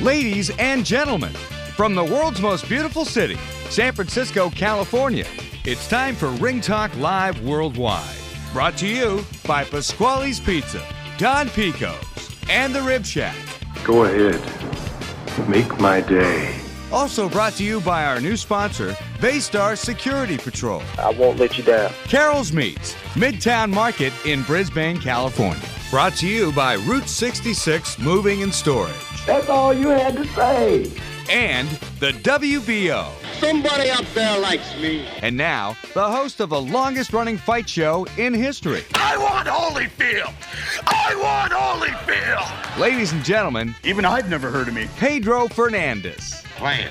Ladies and gentlemen, from the world's most beautiful city, San Francisco, California, it's time for Ring Talk Live Worldwide. Brought to you by Pasquale's Pizza, Don Pico's, and The Rib Shack. Go ahead. Make my day. Also brought to you by our new sponsor, Baystar Security Patrol. I won't let you down. Carol's Meats, Midtown Market in Brisbane, California. Brought to you by Route 66 Moving and Storage. That's all you had to say. And the WBO. Somebody up there likes me. And now, the host of the longest-running fight show in history. I want Holyfield! I want Holyfield! Ladies and gentlemen, Even I've never heard of me. Pedro Fernandez. Plan.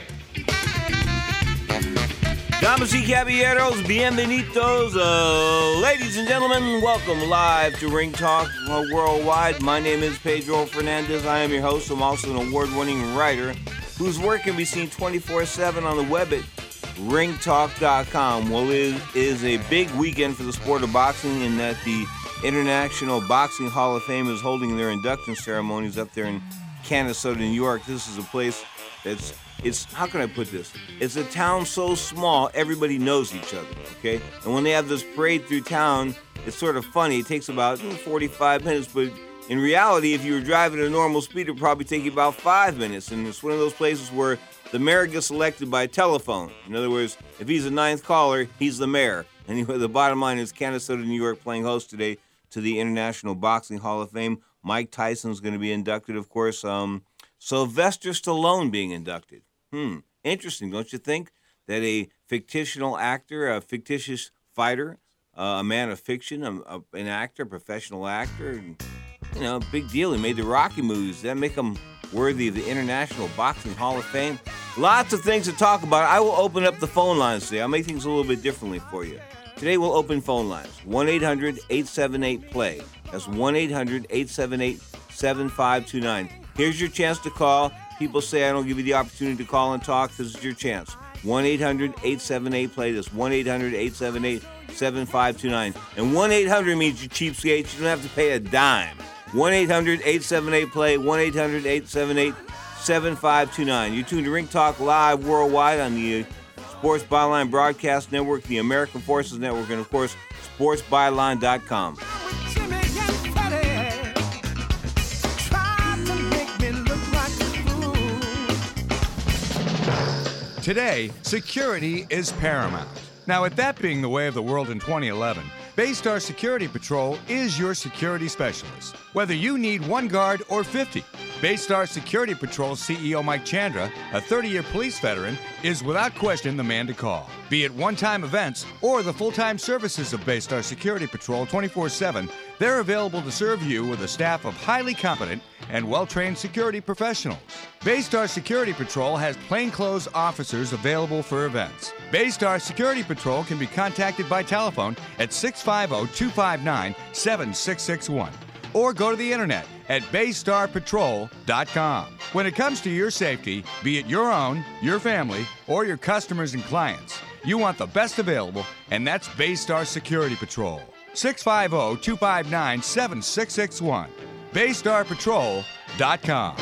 Damas y caballeros, bienvenidos. Ladies and gentlemen, welcome live to Ring Talk Worldwide. My name is Pedro Fernandez. I am your host. I'm also an award-winning writer whose work can be seen 24/7 on the web at ringtalk.com. Well, it is a big weekend for the sport of boxing in that the International Boxing Hall of Fame is holding their induction ceremonies up there in Canastota, New York. This is a place it's how can I put this? It's a town so small, everybody knows each other, okay? And when they have this parade through town, it's sort of funny. It takes about 45 minutes, but in reality, if you were driving at a normal speed, it would probably take you about 5 minutes. And it's one of those places where the mayor gets elected by telephone. In other words, if he's the ninth caller, he's the mayor. Anyway, the bottom line is Canastota, New York, playing host today to the International Boxing Hall of Fame. Mike Tyson's going to be inducted, of course. Sylvester Stallone being inducted. Interesting, don't you think? That a fictional actor, a fictitious fighter, a man of fiction, an actor, a professional actor, big deal. He made the Rocky movies. Does that make him worthy of the International Boxing Hall of Fame? Lots of things to talk about. I will open up the phone lines today. I'll make things a little bit differently for you. Today we'll open phone lines. 1-800-878-PLAY. That's 1-800-878-7529. Here's your chance to call. People say I don't give you the opportunity to call and talk. This is your chance. 1-800-878-PLAY. That's 1-800-878-7529. And 1-800 means you cheapskate. You don't have to pay a dime. 1-800-878-PLAY. 1-800-878-7529. You're tuned to Ring Talk Live Worldwide on the Sports Byline Broadcast Network, the American Forces Network, and, of course, sportsbyline.com. Today, security is paramount. Now, with that being the way of the world in 2011, Baystar Security Patrol is your security specialist. Whether you need one guard or 50, Baystar Security Patrol CEO Mike Chandra, a 30-year police veteran, is without question the man to call. Be it one-time events or the full-time services of Baystar Security Patrol 24/7, they're available to serve you with a staff of highly competent and well-trained security professionals. Baystar Security Patrol has plainclothes officers available for events. Baystar Security Patrol can be contacted by telephone at 650-259-7661 or go to the internet at baystarpatrol.com. When it comes to your safety, be it your own, your family, or your customers and clients, you want the best available, and that's Baystar Security Patrol. 650-259-7661. baystarpatrol.com.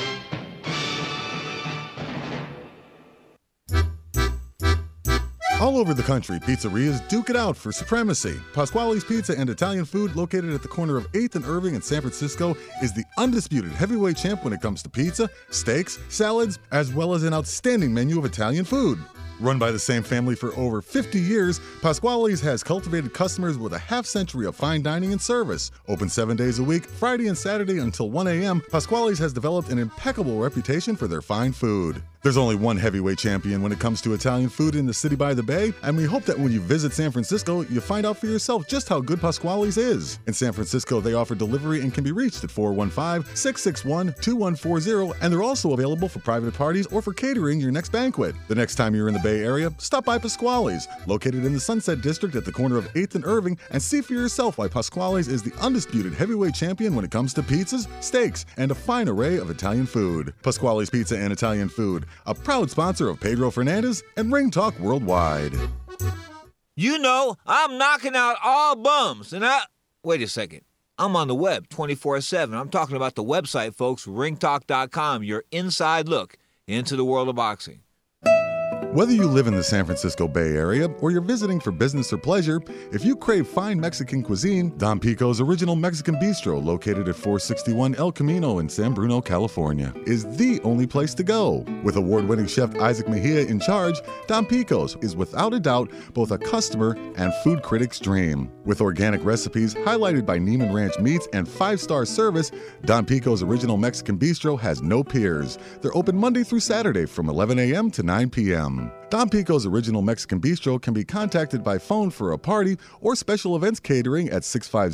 All over the country, pizzerias duke it out for supremacy. Pasquale's Pizza and Italian Food, located at the corner of 8th and Irving in San Francisco, is the undisputed heavyweight champ when it comes to pizza, steaks, salads, as well as an outstanding menu of Italian food. Run by the same family for over 50 years, Pasquale's has cultivated customers with a half-century of fine dining and service. Open 7 days a week, Friday and Saturday until 1 a.m., Pasquale's has developed an impeccable reputation for their fine food. There's only one heavyweight champion when it comes to Italian food in the city by the bay, and we hope that when you visit San Francisco, you find out for yourself just how good Pasquale's is. In San Francisco, they offer delivery and can be reached at 415-661-2140, and they're also available for private parties or for catering your next banquet. The next time you're in the Bay Area, stop by Pasquale's, located in the Sunset District at the corner of 8th and Irving, and see for yourself why Pasquale's is the undisputed heavyweight champion when it comes to pizzas, steaks, and a fine array of Italian food. Pasquale's Pizza and Italian Food, a proud sponsor of Pedro Fernandez and Ring Talk Worldwide. You know, I'm knocking out all bums, and wait a second. I'm on the web 24/7. I'm talking about the website, folks, ringtalk.com, your inside look into the world of boxing. Whether you live in the San Francisco Bay Area or you're visiting for business or pleasure, if you crave fine Mexican cuisine, Don Pico's Original Mexican Bistro, located at 461 El Camino in San Bruno, California, is the only place to go. With award-winning chef Isaac Mejia in charge, Don Pico's is without a doubt both a customer and food critic's dream. With organic recipes highlighted by Neiman Ranch meats and 5-star service, Don Pico's Original Mexican Bistro has no peers. They're open Monday through Saturday from 11 a.m. to 9 p.m. Don Pico's Original Mexican Bistro can be contacted by phone for a party or special events catering at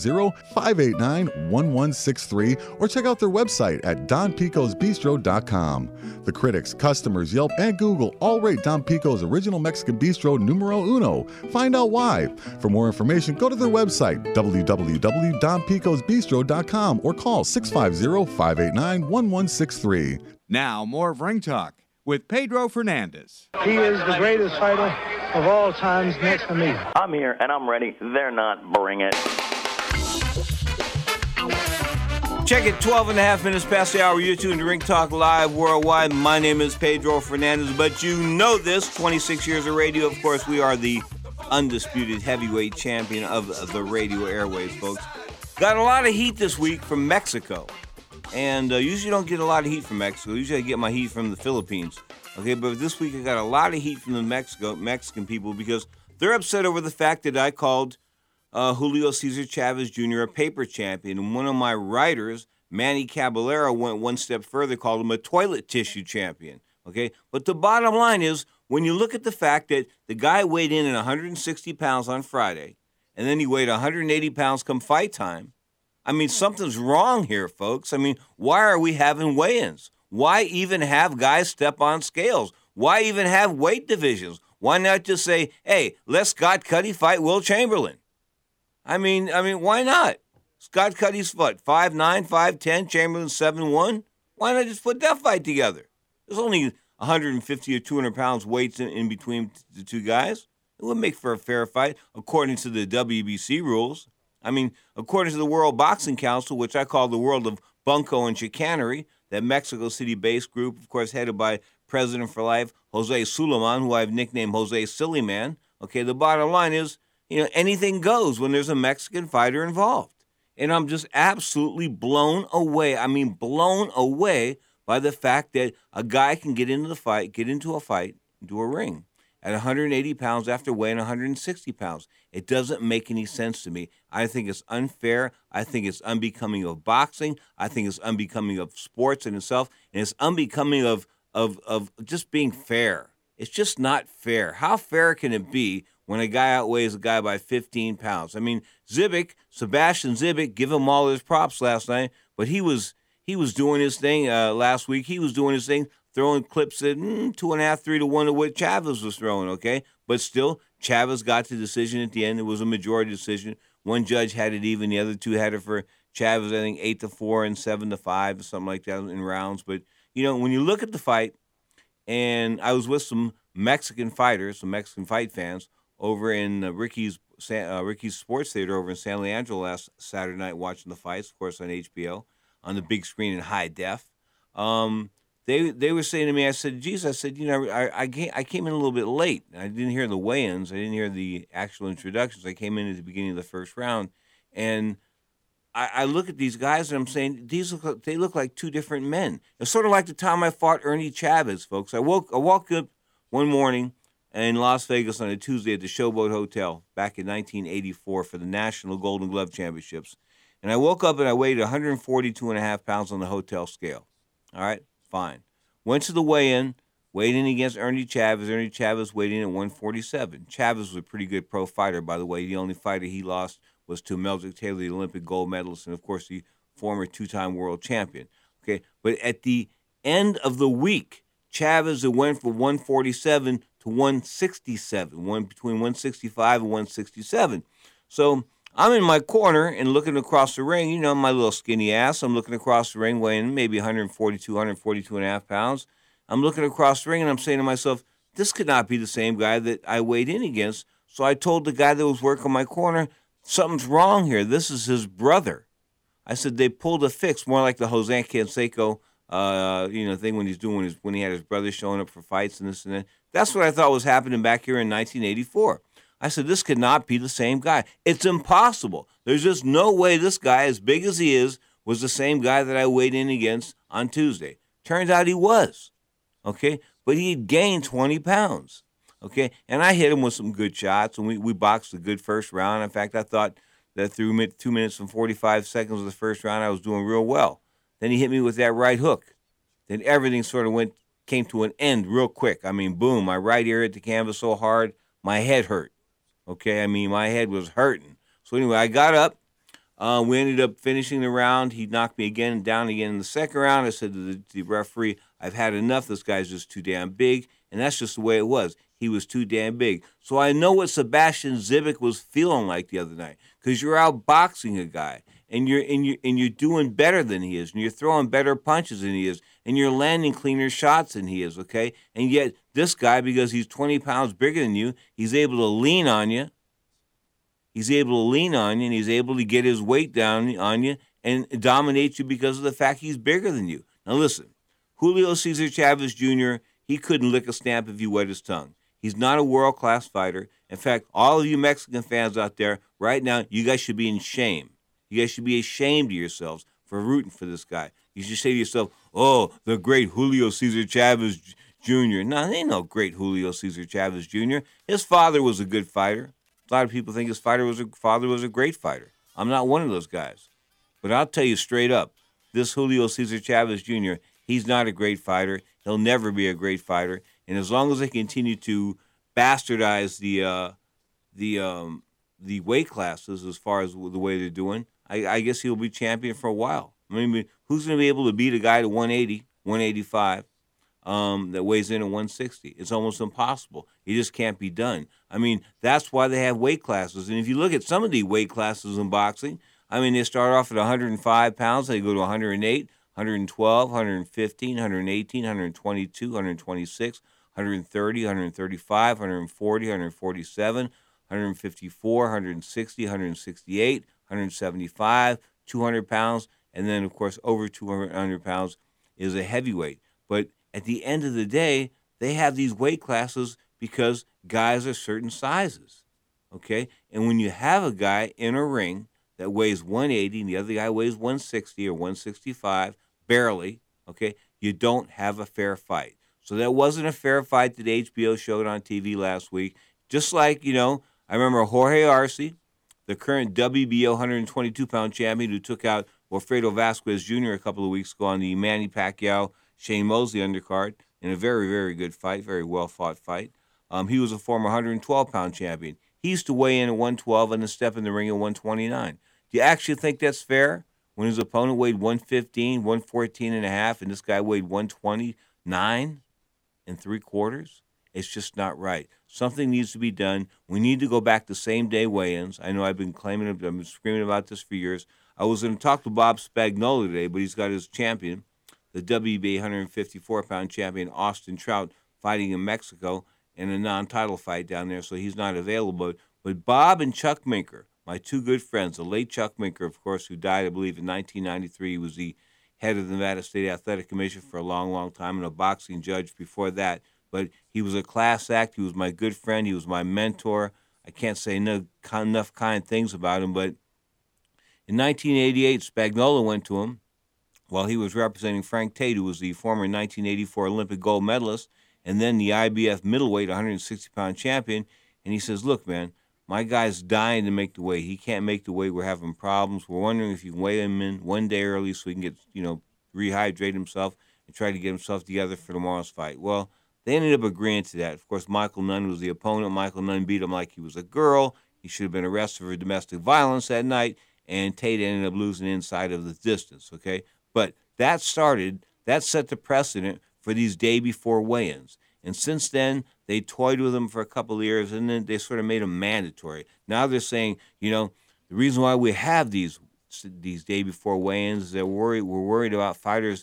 650-589-1163 or check out their website at donpicosbistro.com. The critics, customers, Yelp, and Google all rate Don Pico's Original Mexican Bistro numero uno. Find out why. For more information, go to their website, www.donpicosbistro.com, or call 650-589-1163. Now, more of Ring Talk with Pedro Fernandez. He is the greatest fighter of all times next to me. I'm here and I'm ready. They're not. Bring it. Check it, 12 and a half minutes past the hour. You're tuned to Ring Talk Live Worldwide. My name is Pedro Fernandez, but you know this, 26 years of radio. Of course, we are the undisputed heavyweight champion of the radio airways, folks. Got a lot of heat this week from Mexico. And usually don't get a lot of heat from Mexico. Usually I get my heat from the Philippines. Okay, but this week I got a lot of heat from the Mexican people because they're upset over the fact that I called Julio Cesar Chavez Jr. a paper champion. And one of my writers, Manny Caballero, went one step further, called him a toilet tissue champion. Okay, but the bottom line is, when you look at the fact that the guy weighed in at 160 pounds on Friday, and then he weighed 180 pounds come fight time, I mean, something's wrong here, folks. I mean, why are we having weigh-ins? Why even have guys step on scales? Why even have weight divisions? Why not just say, hey, let Scott Cuddy fight Will Chamberlain? I mean, why not? Scott Cuddy's what, 5'9", 5'10", Chamberlain 7'1"? Why not just put that fight together? There's only 150 or 200 pounds weights in between the two guys. It would make for a fair fight, according to the WBC rules. I mean, according to the World Boxing Council, which I call the world of bunco and chicanery, that Mexico City-based group, of course, headed by President for Life, Jose Suleiman, who I've nicknamed Jose Silly Man. Okay, the bottom line is, anything goes when there's a Mexican fighter involved. And I'm just absolutely blown away. I mean, blown away by the fact that a guy can get into a fight, into a ring, at 180 pounds after weighing 160 pounds. It doesn't make any sense to me. I think it's unfair. I think it's unbecoming of boxing. I think it's unbecoming of sports in itself. And it's unbecoming of just being fair. It's just not fair. How fair can it be when a guy outweighs a guy by 15 pounds? I mean, Sebastian Zibik, give him all his props last night, but he was doing his thing last week. He was doing his thing, throwing clips at 2.5, 3 to 1 to what Chavez was throwing, okay? But still, Chavez got the decision at the end. It was a majority decision. One judge had it even. The other two had it for Chavez, I think, 8-4 and 7-5 or something like that in rounds. But, when you look at the fight, and I was with some Mexican fighters, some Mexican fight fans, over in Ricky's Sports Theater over in San Leandro last Saturday night watching the fights, of course, on HBO, on the big screen in high def. They were saying to me, I said, geez, I came in a little bit late. I didn't hear the weigh-ins. I didn't hear the actual introductions. I came in at the beginning of the first round. And I look at these guys, and I'm saying, they look like two different men. It's sort of like the time I fought Ernie Chavez, folks. I woke up one morning in Las Vegas on a Tuesday at the Showboat Hotel back in 1984 for the National Golden Glove Championships. And I woke up and I weighed 142.5 pounds on the hotel scale. All right? Fine. Went to the weigh-in, weighed in against Ernie Chavez. Ernie Chavez weighed in at 147. Chavez was a pretty good pro fighter, by the way. The only fighter he lost was to Meldrick Taylor, the Olympic gold medalist, and, of course, the former two-time world champion. Okay, but at the end of the week, Chavez went from 147 to 167, between 165 and 167. So I'm in my corner and looking across the ring, my little skinny ass. I'm looking across the ring weighing maybe 142 and a half pounds. I'm looking across the ring and I'm saying to myself, this could not be the same guy that I weighed in against. So I told the guy that was working my corner, something's wrong here. This is his brother. I said, they pulled a fix, more like the Jose Canseco thing when he's doing when he had his brother showing up for fights and this and that. That's what I thought was happening back here in 1984. I said, this could not be the same guy. It's impossible. There's just no way this guy, as big as he is, was the same guy that I weighed in against on Tuesday. Turns out he was, okay? But he had gained 20 pounds, okay? And I hit him with some good shots, and we boxed a good first round. In fact, I thought that through 2 minutes and 45 seconds of the first round, I was doing real well. Then he hit me with that right hook. Then everything sort of came to an end real quick. I mean, boom, my right ear hit the canvas so hard, my head hurt. Okay, I mean, my head was hurting. So anyway, I got up. We ended up finishing the round. He knocked me down again in the second round. I said to the referee, I've had enough. This guy's just too damn big. And that's just the way it was. He was too damn big. So I know what Sebastian Zibic was feeling like the other night, because you're out boxing a guy, and you're doing better than he is, and you're throwing better punches than he is, and you're landing cleaner shots than he is, okay? And yet this guy, because he's 20 pounds bigger than you, he's able to lean on you. He's able to lean on you, and he's able to get his weight down on you and dominate you because of the fact he's bigger than you. Now listen, Julio Cesar Chavez Jr., he couldn't lick a stamp if you wet his tongue. He's not a world-class fighter. In fact, all of you Mexican fans out there, right now, you guys should be in shame. You guys should be ashamed of yourselves for rooting for this guy. You should say to yourself, oh, the great Julio Cesar Chavez Jr. No, there ain't no great Julio Cesar Chavez Jr. His father was a good fighter. A lot of people think his father was a great fighter. I'm not one of those guys. But I'll tell you straight up, this Julio Cesar Chavez Jr., he's not a great fighter. He'll never be a great fighter. And as long as they continue to bastardize the weight classes as far as the way they're doing, I guess he'll be champion for a while. I mean, who's going to be able to beat a guy to 180, 185 that weighs in at 160? It's almost impossible. It just can't be done. I mean, that's why they have weight classes. And if you look at some of the weight classes in boxing, I mean, they start off at 105 pounds. They go to 108, 112, 115, 118, 122, 126, 130, 135, 140, 147, 154, 160, 168, 175, 200 pounds, and then, of course, over 200 pounds is a heavyweight. But at the end of the day, they have these weight classes because guys are certain sizes, okay? And when you have a guy in a ring that weighs 180 and the other guy weighs 160 or 165, barely, okay, you don't have a fair fight. So that wasn't a fair fight that HBO showed on TV last week. Just like, I remember Jorge Arce, the current WBO 122-pound champion who took out Wilfredo Vasquez Jr. a couple of weeks ago on the Manny Pacquiao-Shane Mosley undercard in a very, very good fight, very well-fought fight. He was a former 112-pound champion. He used to weigh in at 112 and then step in the ring at 129. Do you actually think that's fair when his opponent weighed 115, 114 and a half, and this guy weighed 129 3/4? It's just not right. Something needs to be done. We need to go back to same-day weigh-ins. I know I've been screaming about this for years. I was going to talk to Bob Spagnuolo today, but he's got his champion, the WBA 154-pound champion, Austin Trout, fighting in Mexico in a non-title fight down there, so he's not available. But Bob and Chuck Minker, my two good friends, the late Chuck Minker, of course, who died, I believe, in 1993. He was the head of the Nevada State Athletic Commission for a long, long time and a boxing judge before that. But he was a class act. He was my good friend. He was my mentor. I can't say enough kind things about him. But in 1988, Spagnuolo went to him while he was representing Frank Tate, who was the former 1984 Olympic gold medalist and then the IBF middleweight 160-pound champion. And he says, look, man, my guy's dying to make the weight. He can't make the weight. We're having problems. We're wondering if you can weigh him in one day early so he can get, rehydrate himself and try to get himself together for tomorrow's fight. Well, they ended up agreeing to that. Of course, Michael Nunn was the opponent. Michael Nunn beat him like he was a girl. He should have been arrested for domestic violence that night, and Tate ended up losing inside of the distance, okay? But that set the precedent for these day-before weigh-ins. And since then, they toyed with them for a couple of years, and then they sort of made them mandatory. Now they're saying, the reason why we have these day-before weigh-ins is that we're worried about fighters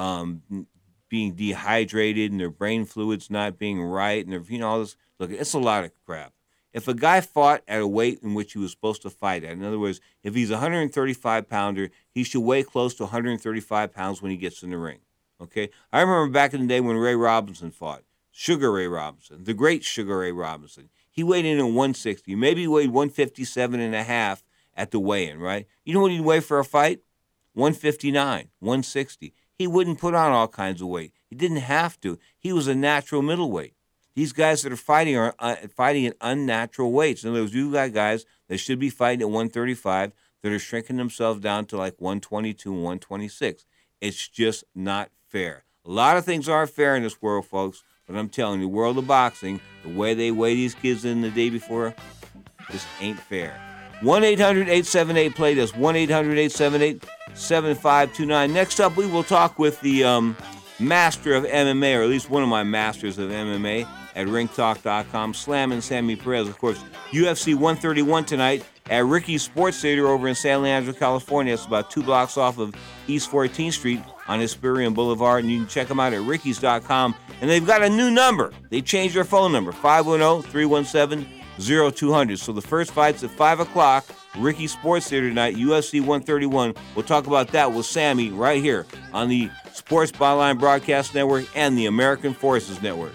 being dehydrated and their brain fluids not being right, and all this. Look, it's a lot of crap. If a guy fought at a weight in which he was supposed to fight at, in other words, if he's a 135-pounder, he should weigh close to 135 pounds when he gets in the ring. Okay, I remember back in the day when Ray Robinson fought, Sugar Ray Robinson, the great Sugar Ray Robinson. He weighed in at 160. Maybe he weighed 157.5 at the weigh-in, right? You know what he'd weigh for a fight? 159, 160. He wouldn't put on all kinds of weight. He didn't have to. He was a natural middleweight. These guys that are fighting are fighting at unnatural weights. In other words, you got guys that should be fighting at 135 that are shrinking themselves down to like 122 and 126. It's just not fair. A lot of things aren't fair in this world, folks, but I'm telling you, the world of boxing, the way they weigh these kids in the day before, just ain't fair. 1-800-878-PLAY. That's 1-800-878-7529. Next up, we will talk with the master of MMA, or at least one of my masters of MMA, at ringtalk.com, Slammin' Sammy Perez. Of course, UFC 131 tonight at Ricky's Sports Theater over in San Leandro, California. It's about 2 blocks off of East 14th Street on Hesperian Boulevard, and you can check them out at rickies.com. And they've got a new number. They changed their phone number, 510-317-0200. So the first fight's at 5 o'clock, Ricky Sports Theater tonight, UFC 131. We'll talk about that with Sammy right here on the Sports Byline Broadcast Network and the American Forces Network.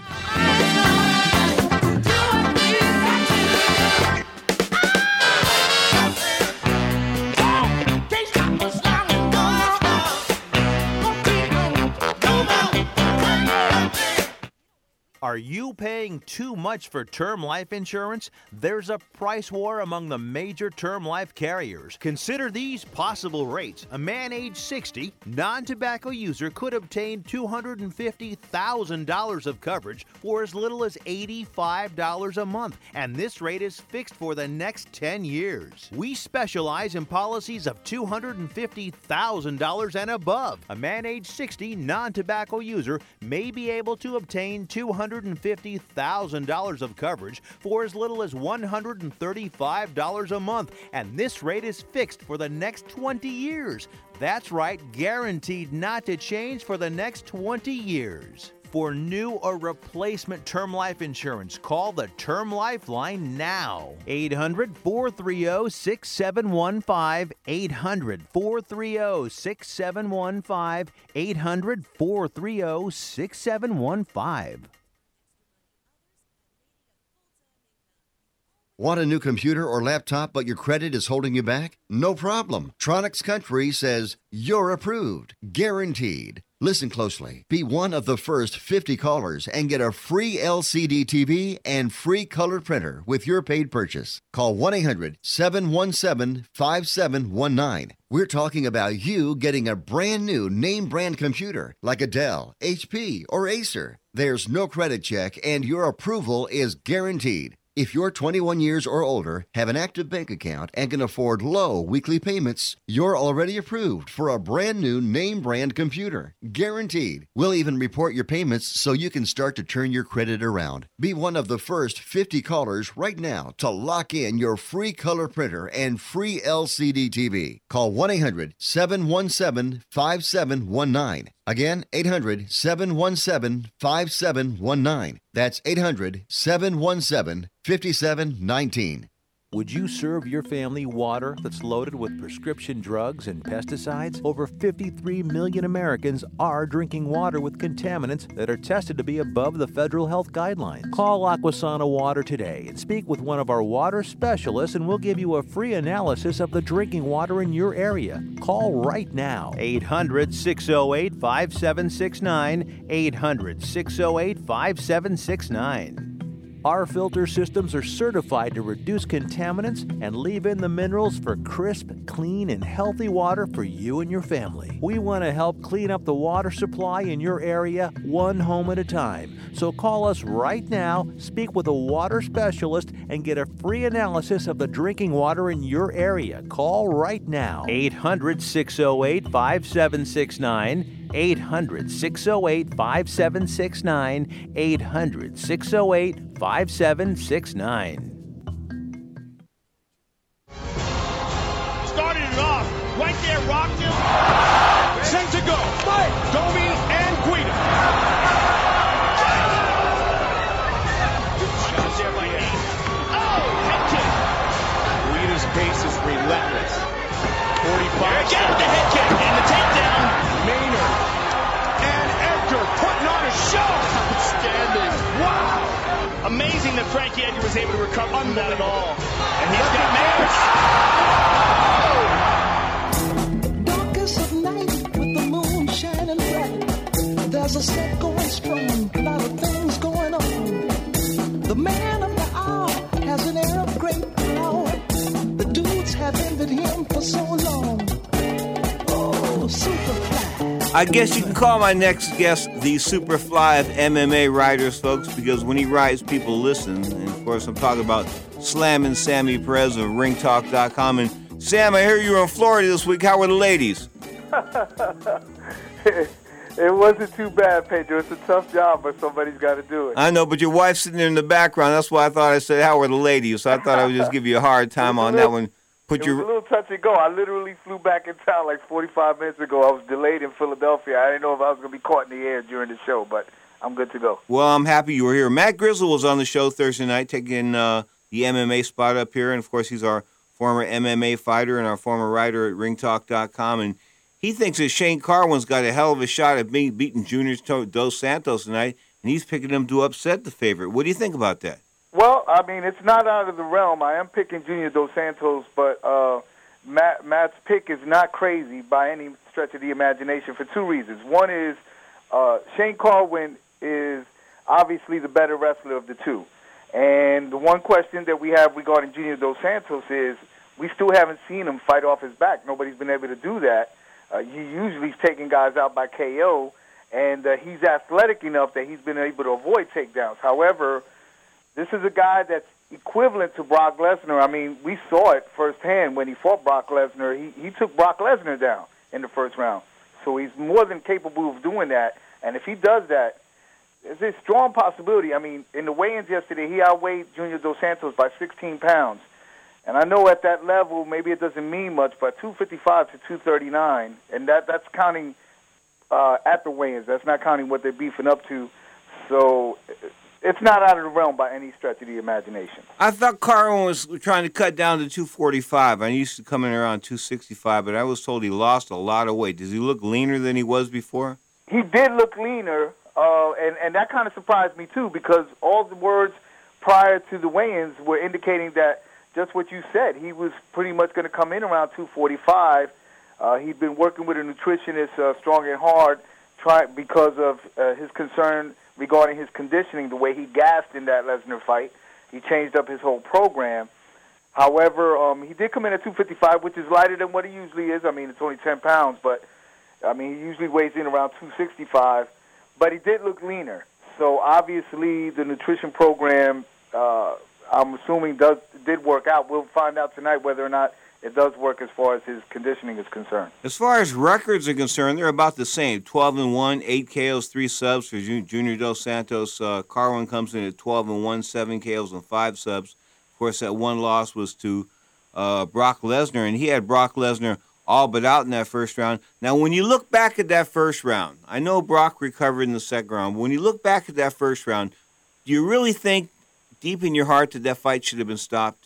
Are you paying too much for term life insurance? There's a price war among the major term life carriers. Consider these possible rates. A man age 60, non-tobacco user could obtain $250,000 of coverage for as little as $85 a month, and this rate is fixed for the next 10 years. We specialize in policies of $250,000 and above. A man age 60, non-tobacco user may be able to obtain $250,000 of coverage for as little as $135 a month, and this rate is fixed for the next 20 years. That's right, guaranteed not to change for the next 20 years. For new or replacement term life insurance, call the Term Lifeline now. 800-430-6715. 800-430-6715. 800-430-6715. Want a new computer or laptop, but your credit is holding you back? No problem. Tronics Country says you're approved, guaranteed. Listen closely. Be one of the first 50 callers and get a free LCD TV and free color printer with your paid purchase. Call 1-800-717-5719. We're talking about you getting a brand new name brand computer like a Dell, HP, or Acer. There's no credit check and your approval is guaranteed. If you're 21 years or older, have an active bank account, and can afford low weekly payments, you're already approved for a brand new name brand computer. Guaranteed. We'll even report your payments so you can start to turn your credit around. Be one of the first 50 callers right now to lock in your free color printer and free LCD TV. Call 1-800-717-5719. Again, 800-717-5719. That's 800-717-5719. Would you serve your family water that's loaded with prescription drugs and pesticides? Over 53 million Americans are drinking water with contaminants that are tested to be above the federal health guidelines. Call Aquasana Water today and speak with one of our water specialists, and we'll give you a free analysis of the drinking water in your area. Call right now. 800-608-5769. 800-608-5769. Our filter systems are certified to reduce contaminants and leave in the minerals for crisp, clean, and healthy water for you and your family. We want to help clean up the water supply in your area one home at a time. So call us right now, speak with a water specialist, and get a free analysis of the drinking water in your area. Call right now. 800-608-5769. 800-608-5769. 800-608-5769. Started it off right there, rocked him. Sent to go. Domi and Guida. Shots there by Nate. Oh, head kick. Guida's pace is relentless. 45. Again, the head kick and the takedown. Maynard. And Edgar putting on a show. Outstanding. Wow. Amazing that Frankie Edgar was able to recover from that at all. And he's got Mayers. Darkest of night with the moon shining bright. There's a set going strong, a lot of things going on. The man of the hour has an air of great power. The dudes have envied him for so long. Oh, Superfly. I guess you can call my next guest the Superfly of MMA writers, folks, because when he writes, people listen. And, of course, I'm talking about Slammin' Sammy Perez of ringtalk.com. And, Sam, I hear you were in Florida this week. How were the ladies? It wasn't too bad, Pedro. It's a tough job, but somebody's got to do it. I know, but your wife's sitting there in the background. That's why I thought I said, how were the ladies? So I thought I would just give you a hard time on that one. It was a little touch and go. I literally flew back in town like 45 minutes ago. I was delayed in Philadelphia. I didn't know if I was going to be caught in the air during the show, but I'm good to go. Well, I'm happy you were here. Matt Grizzle was on the show Thursday night, taking the MMA spot up here. And, of course, he's our former MMA fighter and our former writer at ringtalk.com. And he thinks that Shane Carwin's got a hell of a shot at beating Junior Dos Santos tonight, and he's picking him to upset the favorite. What do you think about that? Well, I mean, it's not out of the realm. I am picking Junior Dos Santos, but Matt's pick is not crazy by any stretch of the imagination for two reasons. One is Shane Carwin is obviously the better wrestler of the two. And the one question that we have regarding Junior Dos Santos is we still haven't seen him fight off his back. Nobody's been able to do that. He usually is taking guys out by KO, and he's athletic enough that he's been able to avoid takedowns. However, this is a guy that's equivalent to Brock Lesnar. I mean, we saw it firsthand when he fought Brock Lesnar. He took Brock Lesnar down in the first round. So he's more than capable of doing that. And if he does that, there's a strong possibility. I mean, in the weigh-ins yesterday, he outweighed Junior Dos Santos by 16 pounds. And I know at that level, maybe it doesn't mean much, but 255 to 239, and that's counting at the weigh-ins. That's not counting what they're beefing up to. So it's not out of the realm by any stretch of the imagination. I thought Carwin was trying to cut down to 245. I used to come in around 265, but I was told he lost a lot of weight. Does he look leaner than he was before? He did look leaner, and that kind of surprised me, too, because all the words prior to the weigh-ins were indicating that just what you said. He was pretty much going to come in around 245. He'd been working with a nutritionist, Strong and Hard, because of his concern regarding his conditioning, the way he gassed in that Lesnar fight. He changed up his whole program. However, he did come in at 255, which is lighter than what he usually is. I mean, it's only 10 pounds, but, I mean, he usually weighs in around 265. But he did look leaner. So, obviously, the nutrition program, I'm assuming did work out. We'll find out tonight whether or not it does work as far as his conditioning is concerned. As far as records are concerned, they're about the same. 12-1, 8 KOs, 3 subs for Junior Dos Santos. Carwin comes in at 12-1, 7 KOs and 5 subs. Of course, that one loss was to Brock Lesnar, and he had Brock Lesnar all but out in that first round. Now, when you look back at that first round, I know Brock recovered in the second round, but when you look back at that first round, do you really think deep in your heart that fight should have been stopped?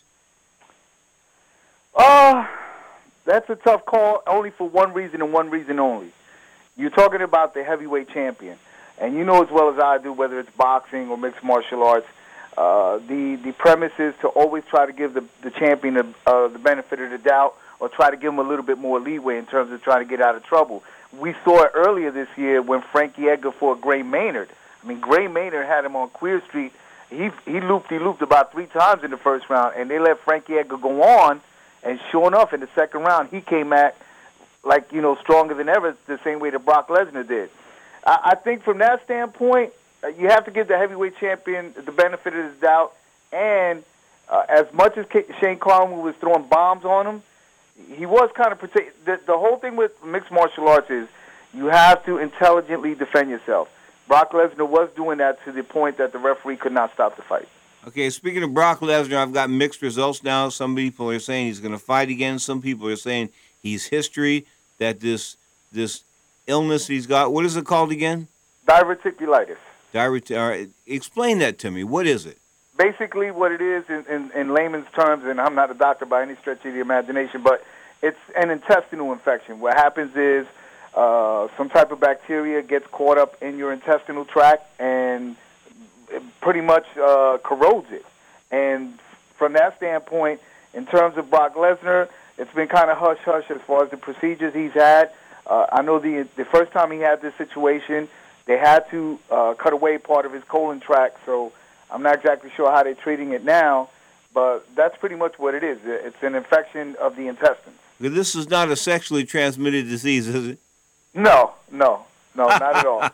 That's a tough call, only for one reason and one reason only. You're talking about the heavyweight champion, and you know as well as I do, whether it's boxing or mixed martial arts, the premise is to always try to give the champion the benefit of the doubt, or try to give him a little bit more leeway in terms of trying to get out of trouble. We saw it earlier this year when Frankie Edgar fought Gray Maynard. I mean, Gray Maynard had him on Queer Street. He looped about 3 times in the first round, and they let Frankie Edgar go on. And sure enough, in the second round, he came back like, stronger than ever, the same way that Brock Lesnar did. I think from that standpoint, you have to give the heavyweight champion the benefit of the doubt. And as much as Shane Carwin was throwing bombs on him, he was kind of protected. The whole thing with mixed martial arts is you have to intelligently defend yourself. Brock Lesnar was doing that to the point that the referee could not stop the fight. Okay, speaking of Brock Lesnar, I've got mixed results now. Some people are saying he's going to fight again. Some people are saying he's history, that this illness he's got, what is it called again? Diverticulitis. Explain that to me. What is it? Basically what it is in layman's terms, and I'm not a doctor by any stretch of the imagination, but it's an intestinal infection. What happens is some type of bacteria gets caught up in your intestinal tract and it pretty much corrodes it. And from that standpoint, in terms of Brock Lesnar, it's been kind of hush-hush as far as the procedures he's had. I know the first time he had this situation, they had to cut away part of his colon tract, so I'm not exactly sure how they're treating it now, but that's pretty much what it is. It's an infection of the intestines. This is not a sexually transmitted disease, is it? No, not at all.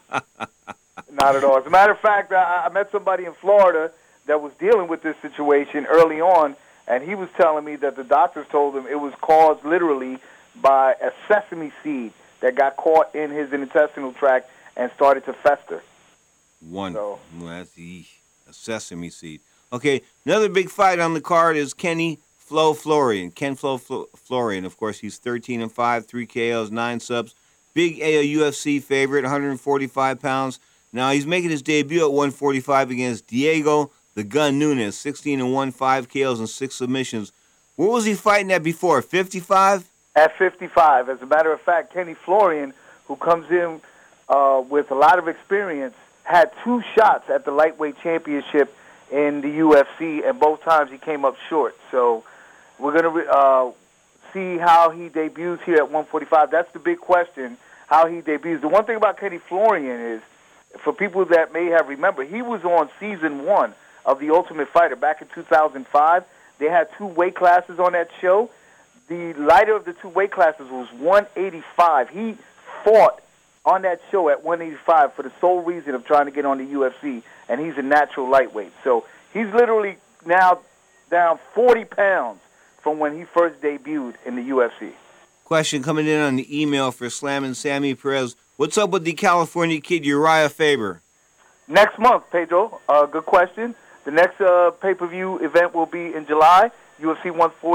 Not at all. As a matter of fact, I met somebody in Florida that was dealing with this situation early on, and he was telling me that the doctors told him it was caused literally by a sesame seed that got caught in his intestinal tract and started to fester. Wonderful. Well, that's a sesame seed. Okay, another big fight on the card is Kenny Florian. Ken Florian, of course, he's 13-5, 3 KOs, 9 subs. Big UFC favorite, 145 pounds. Now he's making his debut at 145 against Diego the Gun Nunes, 16-1, 5 KOs and 6 submissions. What was he fighting at before, 55? At 55. As a matter of fact, Kenny Florian, who comes in with a lot of experience, had 2 shots at the lightweight championship in the UFC, and both times he came up short. So we're going to see how he debuts here at 145. That's the big question, how he debuts. The one thing about Kenny Florian is, for people that may have remembered, he was on season 1 of The Ultimate Fighter back in 2005. They had 2 weight classes on that show. The lighter of the 2 weight classes was 185. He fought on that show at 185 for the sole reason of trying to get on the UFC, and he's a natural lightweight. So he's literally now down 40 pounds from when he first debuted in the UFC. Question coming in on the email for Slam and Sammy Perez. What's up with the California kid Uriah Faber? Next month, Pedro. Good question. The next pay-per-view event will be in July, UFC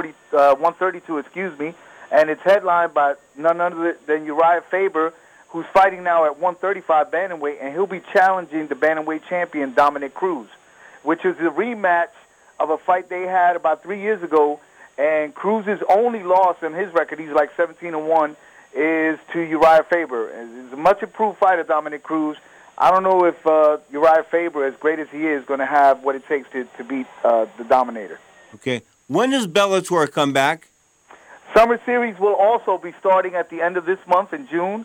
132, and it's headlined by none other than Uriah Faber, who's fighting now at 135 bantamweight, and he'll be challenging the bantamweight champion Dominic Cruz, which is a rematch of a fight they had about 3 years ago, and Cruz's only loss in his record, he's like 17-1, is to Uriah Faber. He's a much-improved fighter, Dominic Cruz. I don't know if Uriah Faber, as great as he is, going to have what it takes to beat the Dominator. Okay. When does Bellator come back? Summer Series will also be starting at the end of this month in June.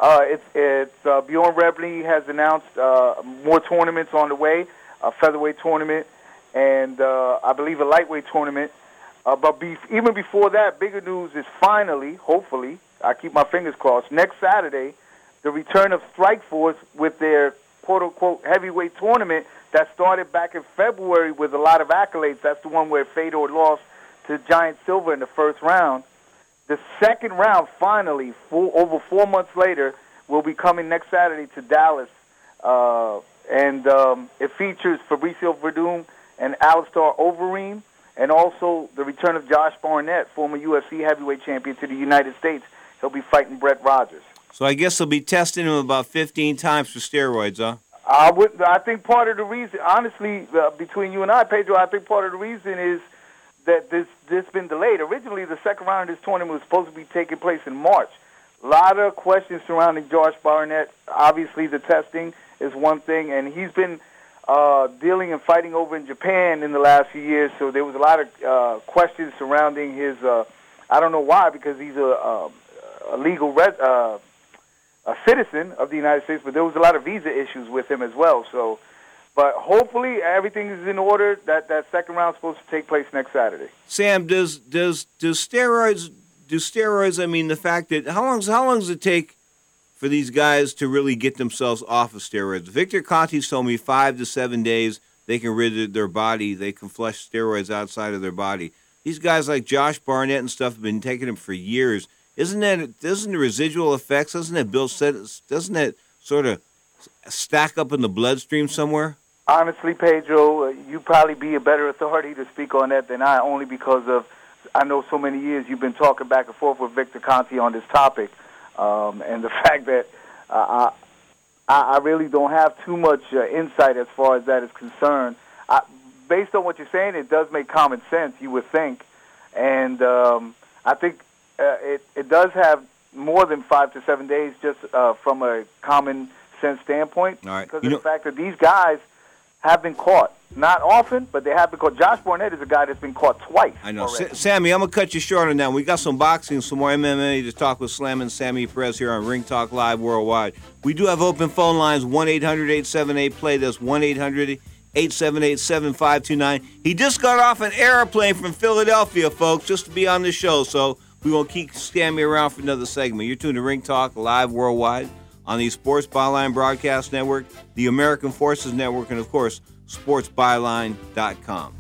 Bjorn Rebney has announced more tournaments on the way, a featherweight tournament, and I believe a lightweight tournament. But even before that, bigger news is finally, hopefully, I keep my fingers crossed, next Saturday, the return of Strikeforce with their quote-unquote heavyweight tournament that started back in February with a lot of accolades. That's the one where Fedor lost to Giant Silva in the first round. The second round, finally, over 4 months later, will be coming next Saturday to Dallas. And it features Fabricio Verdum and Alistair Overeem, and also the return of Josh Barnett, former UFC heavyweight champion, to the United States. He'll be fighting Brett Rogers. So I guess they'll be testing him about 15 times for steroids, huh? I think part of the reason, honestly, between you and I, Pedro, I think part of the reason is that this been delayed. Originally, the second round of this tournament was supposed to be taking place in March. A lot of questions surrounding Josh Barnett. Obviously, the testing is one thing, and he's been dealing and fighting over in Japan in the last few years, so there was a lot of questions surrounding his, I don't know why, because he's a legal a citizen of the United States, but there was a lot of visa issues with him as well. So, but hopefully everything is in order. That second round is supposed to take place next Saturday. Sam, does steroids? I mean, the fact that how long does it take for these guys to really get themselves off of steroids? Victor Conte's told me 5 to 7 days they can rid their body. They can flush steroids outside of their body. These guys like Josh Barnett and stuff have been taking them for years. Doesn't the residual effects, doesn't that sort of stack up in the bloodstream somewhere? Honestly, Pedro, you'd probably be a better authority to speak on that than I, only because of, I know so many years you've been talking back and forth with Victor Conte on this topic, and the fact that I really don't have too much insight as far as that is concerned. Based on what you're saying, it does make common sense, you would think, and I think it does have more than 5 to 7 days, just from a common sense standpoint. All right. Because of the fact that these guys have been caught. Not often, but they have been caught. Josh Barnett is a guy that's been caught twice. I know. Sammy, I'm going to cut you short on that. We got some boxing, some more MMA to talk with Slam and Sammy Perez here on Ring Talk Live Worldwide. We do have open phone lines, 1-800-878-PLAY. That's 1-800-878-7529. He just got off an airplane from Philadelphia, folks, just to be on the show. So we won't keep Sammy around for another segment. You're tuned to Ring Talk Live Worldwide on the Sports Byline Broadcast Network, the American Forces Network, and, of course, sportsbyline.com.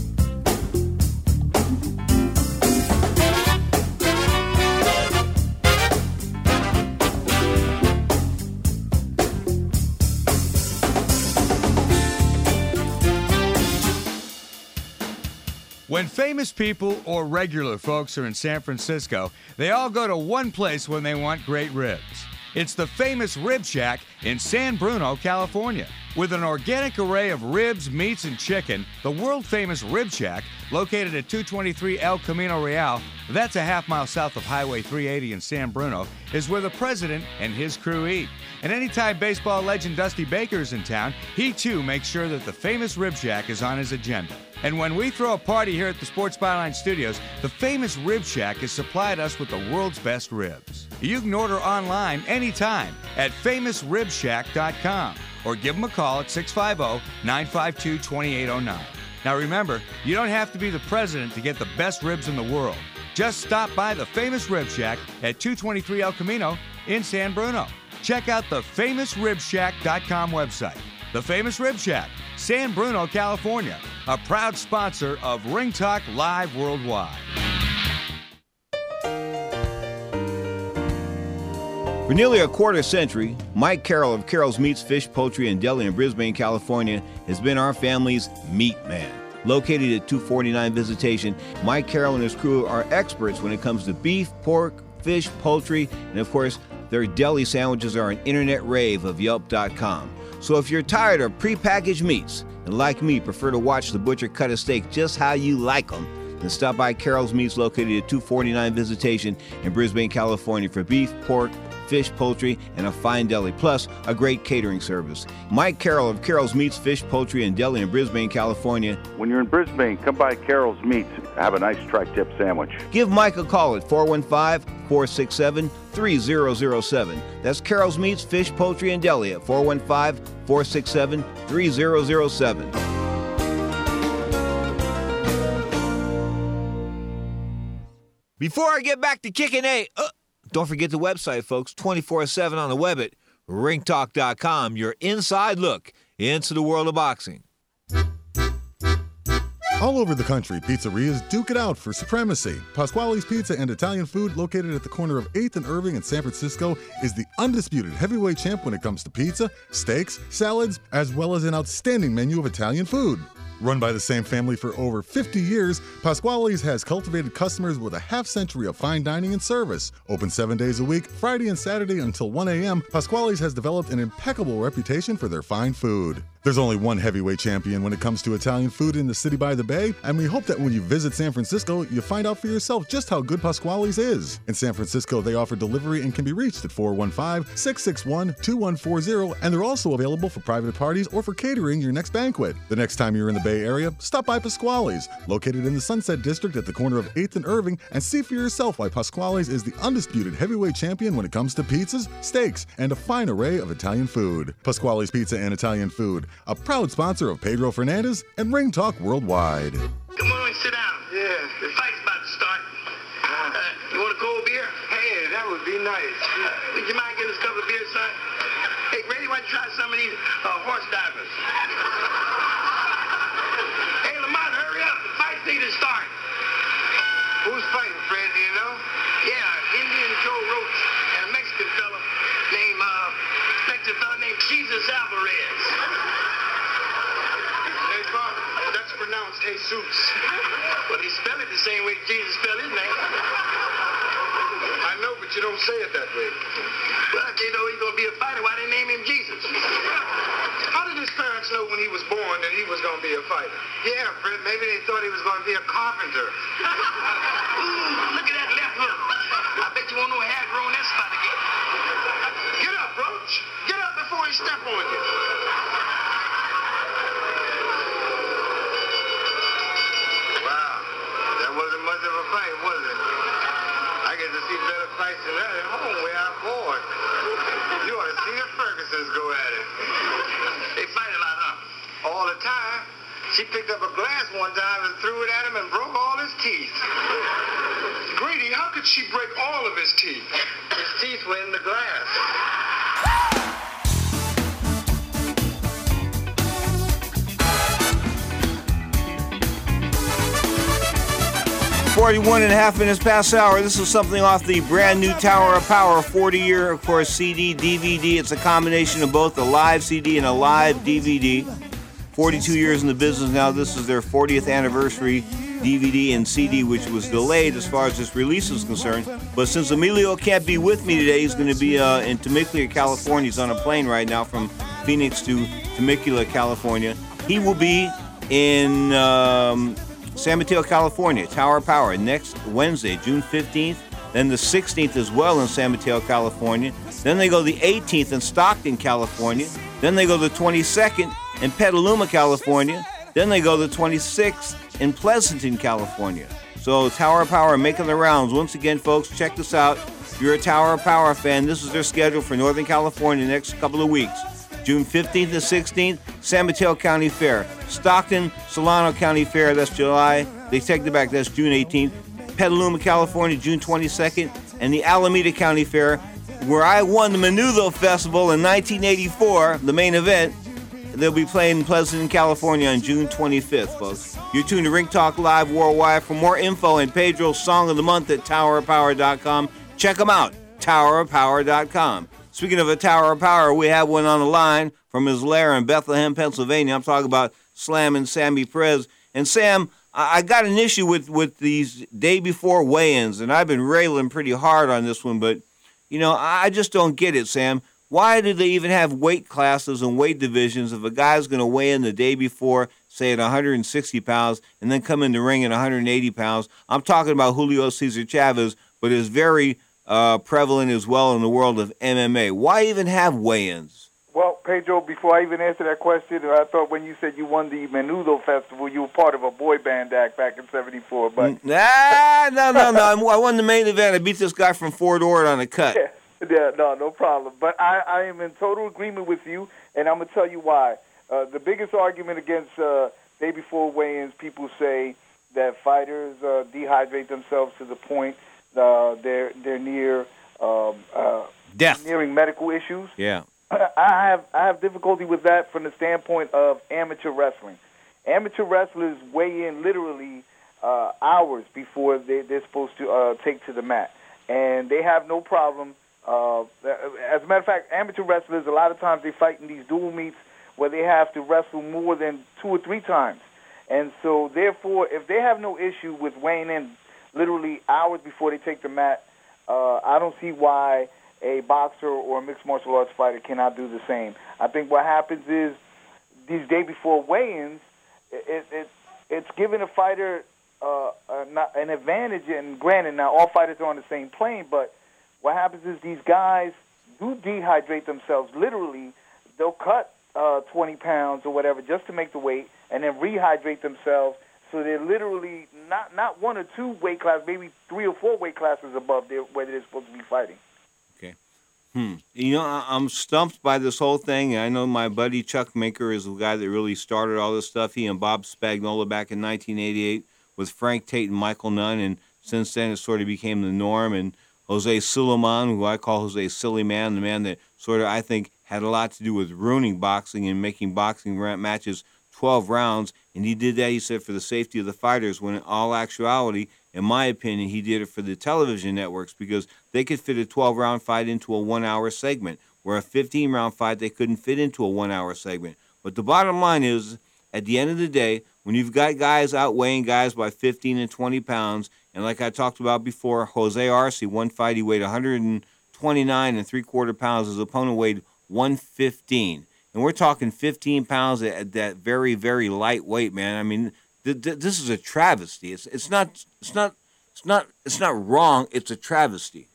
When famous people or regular folks are in San Francisco, they all go to one place when they want great ribs. It's the famous Rib Shack in San Bruno, California. With an organic array of ribs, meats, and chicken, the world-famous Rib Shack, located at 223 El Camino Real, that's a half-mile south of Highway 380 in San Bruno, is where the president and his crew eat. And anytime baseball legend Dusty Baker is in town, he too makes sure that the famous Rib Shack is on his agenda. And when we throw a party here at the Sports Byline Studios, the famous Rib Shack has supplied us with the world's best ribs. You can order online anytime at famousribshack.com or give them a call at 650-952-2809. Now remember, you don't have to be the president to get the best ribs in the world. Just stop by the famous Rib Shack at 223 El Camino in San Bruno. Check out the famousribshack.com website. The Famous Rib Shack, San Bruno, California, a proud sponsor of Ring Talk Live Worldwide. For nearly a quarter century, Mike Carroll of Carroll's Meats, Fish, Poultry, and Deli in Brisbane, California, has been our family's meat man. Located at 249 Visitation, Mike Carroll and his crew are experts when it comes to beef, pork, fish, poultry, and of course, their deli sandwiches are an internet rave of Yelp.com. So if you're tired of prepackaged meats and like me prefer to watch the butcher cut a steak just how you like them, then stop by Carroll's Meats located at 249 Visitation in Brisbane, California for beef, pork, fish, poultry, and a fine deli, plus a great catering service. Mike Carroll of Carroll's Meats, Fish, Poultry, and Deli in Brisbane, California. When you're in Brisbane, come by Carroll's Meats. Have a nice tri-tip sandwich. Give Mike a call at 415-467-3007. That's Carroll's Meats, Fish, Poultry, and Deli at 415-467-3007. Before I get back to kicking don't forget the website, folks, 24/7 on the web at ringtalk.com, your inside look into the world of boxing. All over the country, pizzerias duke it out for supremacy. Pasquale's Pizza and Italian Food, located at the corner of 8th and Irving in San Francisco, is the undisputed heavyweight champ when it comes to pizza, steaks, salads, as well as an outstanding menu of Italian food. Run by the same family for over 50 years, Pasquale's has cultivated customers with a half-century of fine dining and service. Open 7 days a week, Friday and Saturday until 1 a.m., Pasquale's has developed an impeccable reputation for their fine food. There's only one heavyweight champion when it comes to Italian food in the city by the bay, and we hope that when you visit San Francisco, you find out for yourself just how good Pasquale's is. In San Francisco, they offer delivery and can be reached at 415-661-2140, and they're also available for private parties or for catering your next banquet. The next time you're in the Bay Area, stop by Pasquale's, located in the Sunset District at the corner of 8th and Irving, and see for yourself why Pasquale's is the undisputed heavyweight champion when it comes to pizzas, steaks, and a fine array of Italian food. Pasquale's Pizza and Italian Food, a proud sponsor of Pedro Fernandez and Ring Talk Worldwide. Come on and sit down. Yeah. The fight's about to start. You want a cold beer? Hey, that would be nice. Would you mind getting us a couple of beers, son? Hey, Grady, why don't you try some of these horse divers? Hey, Lamont, hurry up. The fight's need to start. Who's fighting, Fred? Do you know? Yeah, Indian Joe Roach and a Mexican fella named Jesus Alvarez. Hey, Bob, that's pronounced Jesus. Well, he spelled it the same way Jesus spelled his name. I know, but you don't say it that way. Well, if they know he's going to be a fighter, why they name him Jesus? How did his parents know when he was born that he was going to be a fighter? Yeah, Fred, maybe they thought he was going to be a carpenter. Ooh, look at that left hook. I bet you want no hair growing that spot again. Get up, Roach. Get up before he step on you. Wow, that wasn't much of a fight, was it? I get to see better fights than that at home where I'm born. You ought to see the Fergusons go at it. They fight a lot, huh? All the time. She picked up a glass one time and threw it at him and broke all his teeth. Grady, how could she break all of his teeth? His teeth were in the glass. 41 and a half minutes past the hour. This is something off the brand new Tower of Power 40-year, of course, CD, DVD. It's a combination of both a live CD and a live DVD. 42 years in the business now. This is their 40th anniversary DVD and CD, which was delayed as far as this release is concerned. But since Emilio can't be with me today, he's going to be in Temecula, California. He's on a plane right now from Phoenix to Temecula, California. He will be in San Mateo, California, Tower of Power, next Wednesday, June 15th. Then the 16th as well in San Mateo, California. Then they go the 18th in Stockton, California. Then they go the 22nd in Petaluma, California. Then they go the 26th in Pleasanton, California. So Tower of Power making the rounds. Once again, folks, check this out. If you're a Tower of Power fan, this is their schedule for Northern California the next couple of weeks. June 15th and 16th, San Mateo County Fair. Stockton, Solano County Fair, that's July. They take it back, that's June 18th. Petaluma, California, June 22nd. And the Alameda County Fair, where I won the Menudo Festival in 1984, the main event. They'll be playing in Pleasanton, California on June 25th, folks. You're tuned to Ring Talk Live Worldwide. For more info and Pedro's Song of the Month at TowerOfPower.com. Check them out, TowerOfPower.com. Speaking of a Tower of Power, we have one on the line from his lair in Bethlehem, Pennsylvania. I'm talking about Slam and Sammy Perez. And Sam, I got an issue with these day before weigh-ins, and I've been railing pretty hard on this one, but, you know, I just don't get it, Sam. Why do they even have weight classes and weight divisions if a guy's going to weigh in the day before, say at 160 pounds, and then come in the ring at 180 pounds? I'm talking about Julio Cesar Chavez, but is very prevalent as well in the world of MMA. Why even have weigh-ins? Well, Pedro, before I even answer that question, I thought when you said you won the Menudo Festival, you were part of a boy band act back in '74. But no. I won the main event. I beat this guy from Fort Ord on a cut. Yeah, no problem. But I am in total agreement with you, and I'm going to tell you why. The biggest argument against day before weigh-ins, people say that fighters dehydrate themselves to the point they're near death, nearing medical issues. Yeah. I have difficulty with that from the standpoint of amateur wrestling. Amateur wrestlers weigh in literally hours before they're supposed to take to the mat, and they have no problem. As a matter of fact, amateur wrestlers, a lot of times they fight in these dual meets where they have to wrestle more than 2 or 3 times. And so, therefore, if they have no issue with weighing in literally hours before they take the mat, I don't see why a boxer or a mixed martial arts fighter cannot do the same. I think what happens is these day before weigh-ins, it's giving a fighter an advantage. And granted, now all fighters are on the same plane, but what happens is these guys do dehydrate themselves. Literally, they'll cut 20 pounds or whatever just to make the weight and then rehydrate themselves. So they're literally not 1 or 2 weight classes, maybe 3 or 4 weight classes above where they're supposed to be fighting. Okay. You know, I'm stumped by this whole thing. I know my buddy Chuck Maker is the guy that really started all this stuff. He and Bob Spagnola back in 1988 with Frank Tate and Michael Nunn, and since then it sort of became the norm. And Jose Suleiman, who I call Jose Silly Man, the man that sort of, I think, had a lot to do with ruining boxing and making boxing matches 12 rounds, and he did that, he said, for the safety of the fighters, when in all actuality, in my opinion, he did it for the television networks because they could fit a 12-round fight into a 1-hour segment, where a 15-round fight they couldn't fit into a 1-hour segment. But the bottom line is, at the end of the day, when you've got guys outweighing guys by 15 and 20 pounds, and like I talked about before, Jose Arce, one fight he weighed 129 and 3/4 pounds, his opponent weighed 115. And we're talking 15 pounds at that very, very light weight, man. I mean, this is a travesty. It's not wrong. It's a travesty.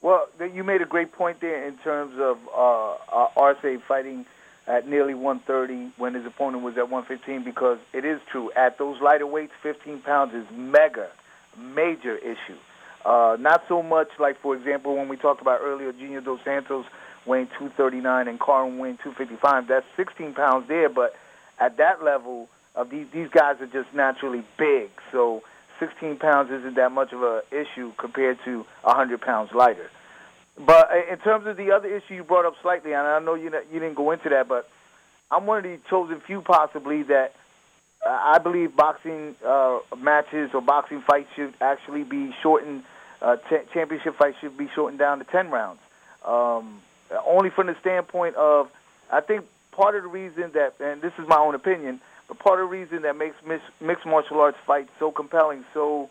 Well, you made a great point there in terms of Arce fighting at nearly 130 when his opponent was at 115, because it is true. At those lighter weights, 15 pounds is major issue. Not so much like, for example, when we talked about earlier, Junior Dos Santos weighing 239 and Carl weighing 255. That's 16 pounds there, but at that level, these guys are just naturally big. So 16 pounds isn't that much of an issue compared to 100 pounds lighter. But in terms of the other issue you brought up slightly, and I know you didn't go into that, but I'm one of the chosen few possibly that I believe boxing matches or boxing fights should actually be shortened. Championship fights should be shortened down to 10 rounds. Only from the standpoint of, I think part of the reason that, and this is my own opinion, but part of the reason that makes mixed martial arts fights so compelling, so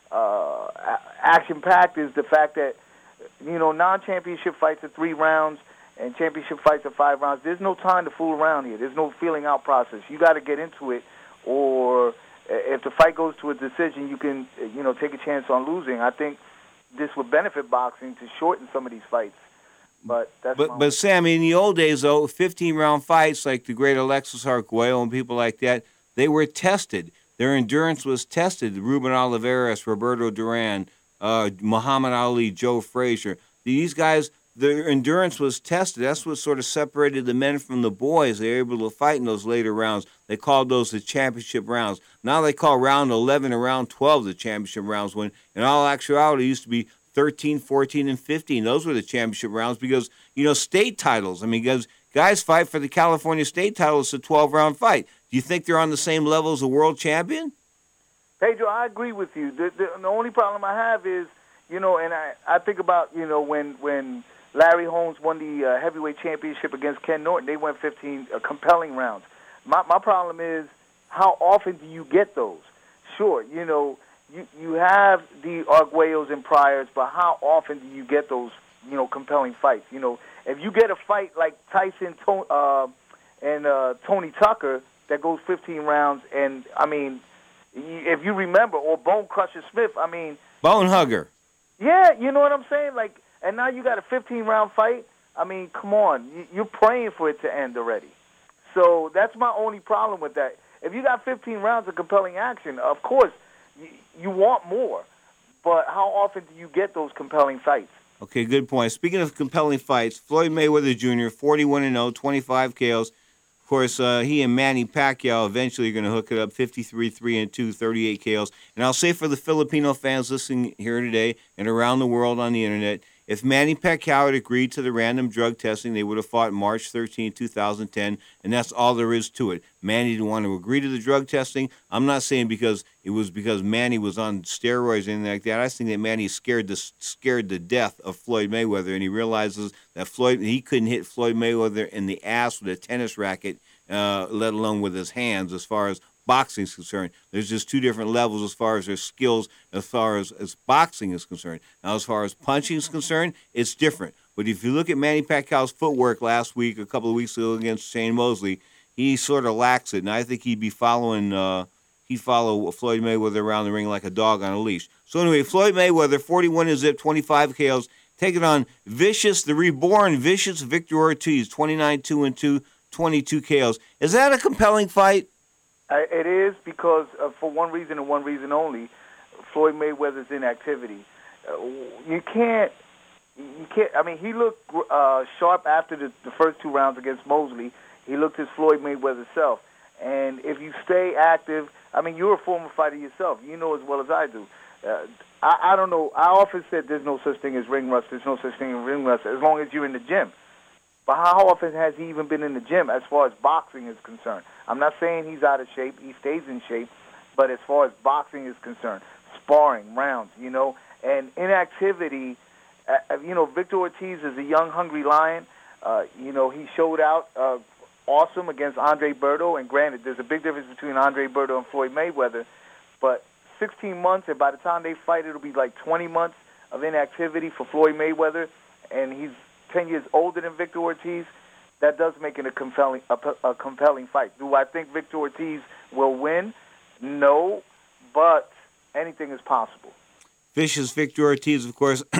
action-packed is the fact that, non-championship fights are 3 rounds and championship fights are 5 rounds. There's no time to fool around here. There's no feeling out process. You got to get into it, or if the fight goes to a decision, you can, take a chance on losing. I think this would benefit boxing to shorten some of these fights. But Sam, in the old days, though, 15-round fights like the great Alexis Arguello and people like that, they were tested. Their endurance was tested. Ruben Oliveras, Roberto Duran, Muhammad Ali, Joe Frazier. These guys, their endurance was tested. That's what sort of separated the men from the boys. They were able to fight in those later rounds. They called those the championship rounds. Now they call round 11 and round 12 the championship rounds, when in all actuality it used to be 13, 14, and 15. Those were the championship rounds because, state titles. I mean, because guys fight for the California state title. It's a 12-round fight. Do you think they're on the same level as a world champion? Pedro, I agree with you. The only problem I have is, and I think about, when Larry Holmes won the heavyweight championship against Ken Norton, they went 15 compelling rounds. My problem is, how often do you get those? Sure, you have the Arguellos and Pryors, but how often do you get those, compelling fights? If you get a fight like Tyson and Tony Tucker that goes 15 rounds, and, if you remember, or Bone Crusher Smith, Bone Hugger. Yeah, you know what I'm saying? And now you got a 15-round fight. Come on. You're praying for it to end already. So that's my only problem with that. If you got 15 rounds of compelling action, of course, you want more, but how often do you get those compelling fights? Okay, good point. Speaking of compelling fights, Floyd Mayweather Jr., 41-0, 25 KOs. Of course, he and Manny Pacquiao eventually are going to hook it up, 53-3-2, 38 KOs. And I'll say for the Filipino fans listening here today and around the world on the internet, if Manny Pacquiao had agreed to the random drug testing, they would have fought March 13, 2010, and that's all there is to it. Manny didn't want to agree to the drug testing. I'm not saying because it was because Manny was on steroids or anything like that. I think that Manny scared the death of Floyd Mayweather, and he realizes that he couldn't hit Floyd Mayweather in the ass with a tennis racket, let alone with his hands, as far as boxing is concerned. There's just 2 different levels as far as their skills, as far as boxing is concerned. Now, as far as punching is concerned, it's different. But if you look at Manny Pacquiao's footwork last week, a couple of weeks ago against Shane Mosley, he sort of lacks it, and I think he'd follow Floyd Mayweather around the ring like a dog on a leash. So anyway, Floyd Mayweather, 41-0, 25 KOs, taking on the reborn Vicious Victor Ortiz, 29-2-2, 22 KOs. Is that a compelling fight? It is, because for one reason and one reason only, Floyd Mayweather's inactivity. You can't. He looked sharp after the first 2 rounds against Mosley. He looked his Floyd Mayweather self. And if you stay active, you're a former fighter yourself. You know as well as I do. I don't know. I often said there's no such thing as ring rust. There's no such thing as ring rust as long as you're in the gym. But how often has he even been in the gym as far as boxing is concerned? I'm not saying he's out of shape. He stays in shape. But as far as boxing is concerned, sparring, rounds, and inactivity, Victor Ortiz is a young, hungry lion. He showed out awesome against Andre Berto. And granted, there's a big difference between Andre Berto and Floyd Mayweather. But 16 months, and by the time they fight, it'll be like 20 months of inactivity for Floyd Mayweather. And he's 10 years older than Victor Ortiz. That does make it a compelling fight. Do I think Victor Ortiz will win? No, but anything is possible. Vicious Victor Ortiz, of course,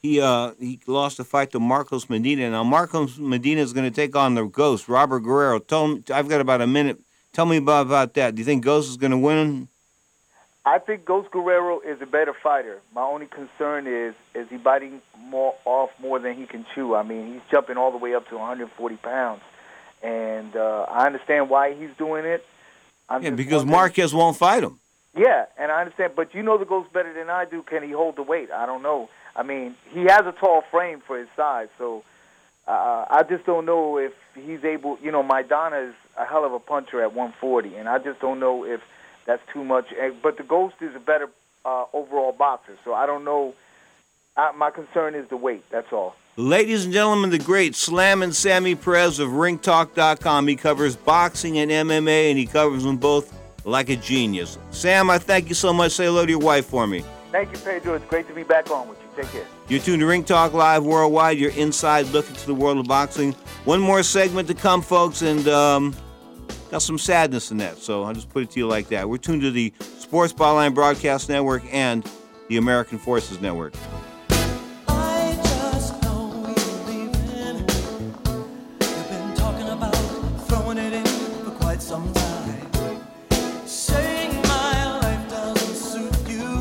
he lost a fight to Marcos Medina. Now, Marcos Medina is going to take on the Ghost, Robert Guerrero. I've got about a minute. Tell me about that. Do you think Ghost is going to win? I think Ghost Guerrero is a better fighter. My only concern is he biting off more than he can chew. I mean, he's jumping all the way up to 140 pounds. And I understand why he's doing it. Because Marquez won't fight him. Yeah, and I understand. But you know the Ghost better than I do. Can he hold the weight? I don't know. I mean, he has a tall frame for his size, so I just don't know if he's able. You know, Maidana is a hell of a puncher at 140, and I just don't know if that's too much. But the Ghost is a better overall boxer, so I don't know. My concern is the weight, that's all. Ladies and gentlemen, the great Slammin' Sammy Perez of RingTalk.com. He covers boxing and MMA, and he covers them both like a genius. Sam, I thank you so much. Say hello to your wife for me. Thank you, Pedro. It's great to be back on with you. Take care. You're tuned to Ring Talk Live Worldwide, your inside look into the world of boxing. One more segment to come, folks, and got some sadness in that, so I'll just put it to you like that. We're tuned to the Sports Byline Broadcast Network and the American Forces Network. Some time saying my life doesn't suit you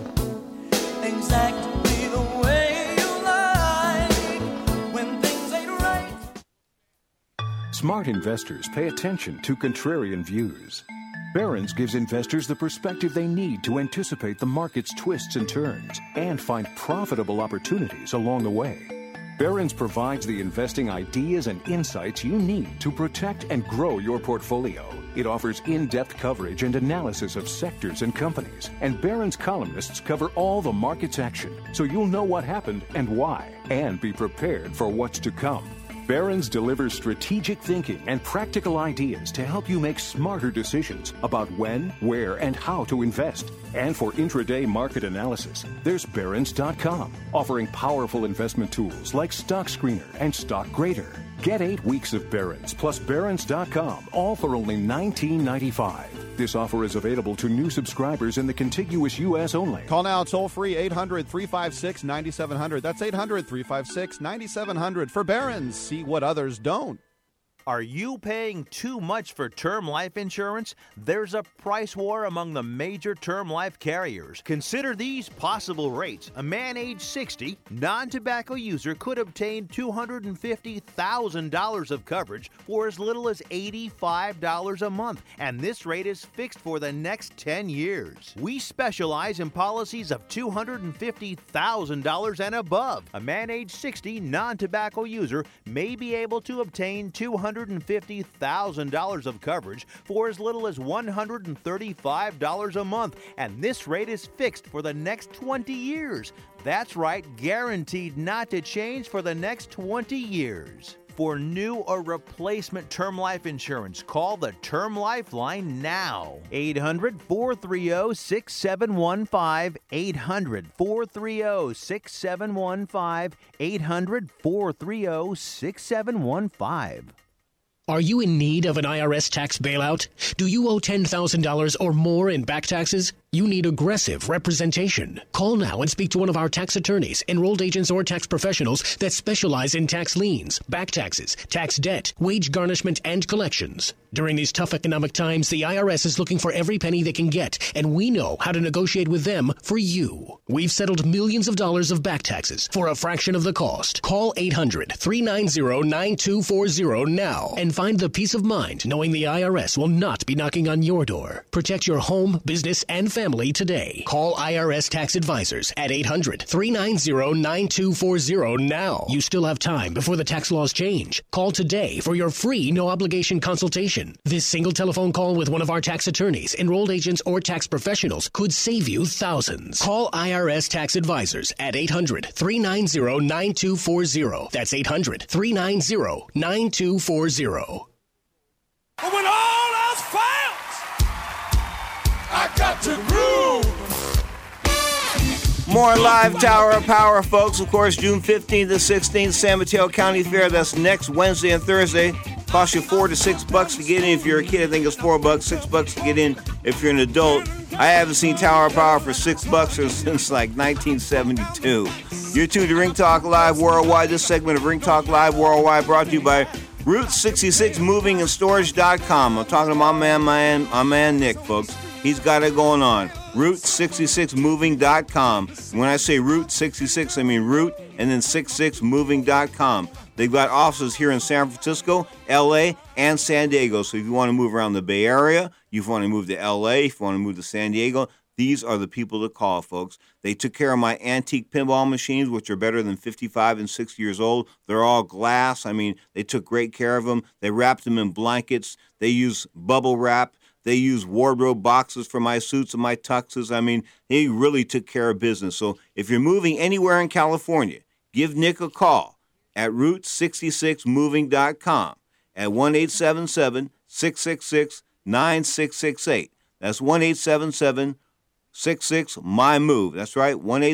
exactly the way you like when things ain't right. Smart investors pay attention to contrarian views. Barron's gives investors the perspective they need to anticipate the market's twists and turns and find profitable opportunities along the way. Barron's provides the investing ideas and insights you need to protect and grow your portfolio. It offers in-depth coverage and analysis of sectors and companies. And Barron's columnists cover all the market's action, so you'll know what happened and why, and be prepared for what's to come. Barron's delivers strategic thinking and practical ideas to help you make smarter decisions about when, where, and how to invest. And for intraday market analysis, there's Barron's.com, offering powerful investment tools like Stock Screener and Stock Grader. Get 8 weeks of Barron's plus Barron's.com, all for only $19.95. This offer is available to new subscribers in the contiguous U.S. only. Call now toll-free 800-356-9700. That's 800-356-9700 for Barron's. See what others don't. Are you paying too much for term life insurance? There's a price war among the major term life carriers. Consider these possible rates. A man age 60, non-tobacco user could obtain $250,000 of coverage for as little as $85 a month, and this rate is fixed for the next 10 years. We specialize in policies of $250,000 and above. A man age 60, non-tobacco user may be able to obtain $250,000 of coverage for as little as $135 a month, and this rate is fixed for the next 20 years. That's right, guaranteed not to change for the next 20 years. For new or replacement term life insurance, call the Term Life Line now. 800-430-6715. 800-430-6715. 800-430-6715. Are you in need of an IRS tax bailout? Do you owe $10,000 or more in back taxes? You need aggressive representation. Call now and speak to one of our tax attorneys, enrolled agents, or tax professionals that specialize in tax liens, back taxes, tax debt, wage garnishment, and collections. During these tough economic times, the IRS is looking for every penny they can get, and we know how to negotiate with them for you. We've settled millions of dollars of back taxes for a fraction of the cost. Call 800-390-9240 now and find the peace of mind knowing the IRS will not be knocking on your door. Protect your home, business, and family today. Call IRS Tax Advisors at 800-390-9240 now. You still have time before the tax laws change. Call today for your free no-obligation consultation. This single telephone call with one of our tax attorneys, enrolled agents, or tax professionals could save you thousands. Call IRS Tax Advisors at 800-390-9240. That's 800-390-9240. But when all else fails, I got to groove. More Live Tower of Power, folks. Of course, June 15th to 16th, San Mateo County Fair. That's next Wednesday and Thursday. Costs you $4 to $6 to get in if you're a kid. I think it's $4, $6 to get in if you're an adult. I haven't seen Tower Power for $6 since like 1972. You're tuned to Ring Talk Live Worldwide. This segment of Ring Talk Live Worldwide brought to you by Route 66 Moving and Storage.com. I'm talking to my man Nick, folks. He's got it going on. Route66moving.com. When I say Route 66, I mean Route and then 66moving.com. They've got offices here in San Francisco, LA, and San Diego. So if you want to move around the Bay Area, you want to move to LA, if you want to move to San Diego, these are the people to call, folks. They took care of my antique pinball machines, which are better than 55 and 60 years old. They're all glass. I mean, they took great care of them. They wrapped them in blankets. They use bubble wrap. They use wardrobe boxes for my suits and my tuxes. I mean, they really took care of business. So if you're moving anywhere in California, give Nick a call at Route66moving.com at 1-877-666-9668. That's 1-877-66-MY-MOVE. That's right,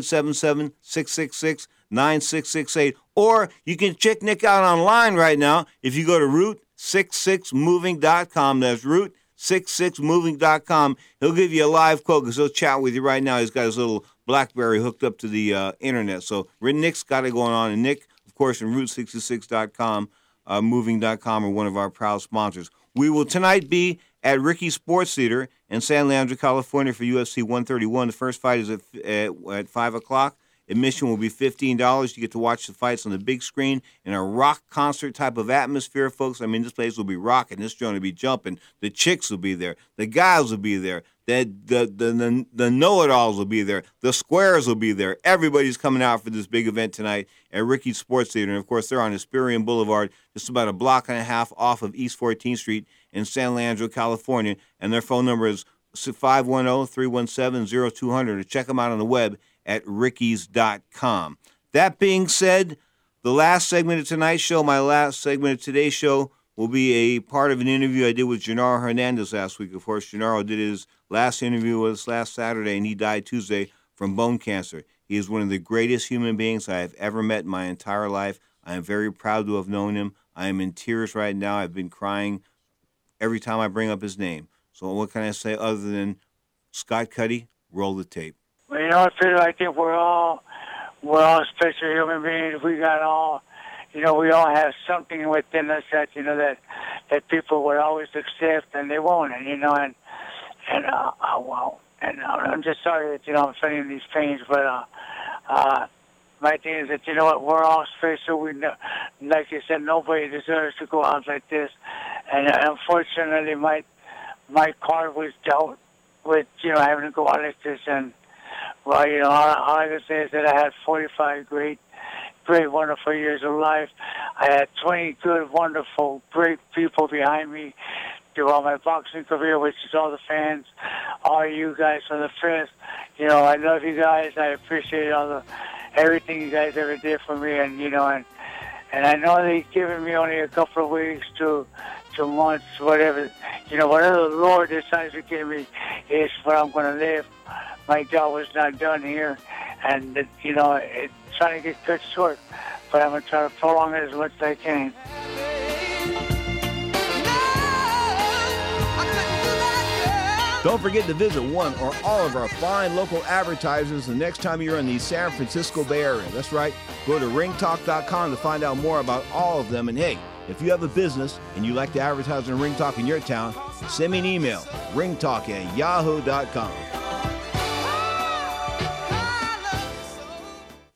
1-877-666-9668. Or you can check Nick out online right now if you go to Route66moving.com. That's Route66moving.com. He'll give you a live quote because he'll chat with you right now. He's got his little BlackBerry hooked up to the internet. So Nick's got it going on. And Nick, of course, from Route66.com, moving.com are one of our proud sponsors. We will tonight be at Ricky's Sports Theater in San Leandro, California for UFC 131. The first fight is at 5 o'clock. Admission will be $15. You get to watch the fights on the big screen in a rock concert type of atmosphere, folks. I mean, this place will be rocking. This joint will be jumping. The chicks will be there. The guys will be there. The know-it-alls will be there. The squares will be there. Everybody's coming out for this big event tonight at Ricky's Sports Theater. And, of course, they're on Hesperian Boulevard, just about a block and a half off of East 14th Street in San Leandro, California. And their phone number is 510-317-0200. To check them out on the web at rickys.com. That being said, the last segment of tonight's show, my last segment of today's show, will be a part of an interview I did with Gennaro Hernandez last week. Of course, Gennaro did his last interview was last Saturday, and he died Tuesday from bone cancer. He is one of the greatest human beings I have ever met in my entire life. I am very proud to have known him. I am in tears right now. I've been crying every time I bring up his name. So what can I say other than Scott Cuddy, roll the tape. Well, you know, Peter, I think we're all special human beings. We got all, we all have something within us that, that people would always accept, and they won't, and I'm just sorry that, I'm feeling these pains, but my thing is that, we're all special. We know, like you said, nobody deserves to go out like this, and unfortunately, my card was dealt with, having to go out like this, and well, all I can say is that I had 45 great, wonderful years of life. I had 20 good, wonderful, great people behind me throughout my boxing career, which is all the fans, all you guys from the press. I love you guys. I appreciate everything you guys ever did for me, and I know they've given me only a couple of weeks to months, whatever the Lord decides to give me is what I'm going to live. My job was not done here, and, it's trying to get cut short, but I'm going to try to prolong it as much as I can. Don't forget to visit one or all of our fine local advertisers the next time you're in the San Francisco Bay Area. That's right. Go to ringtalk.com to find out more about all of them. And hey, if you have a business and you like to advertise on Ring Talk in your town, send me an email, ringtalk@yahoo.com.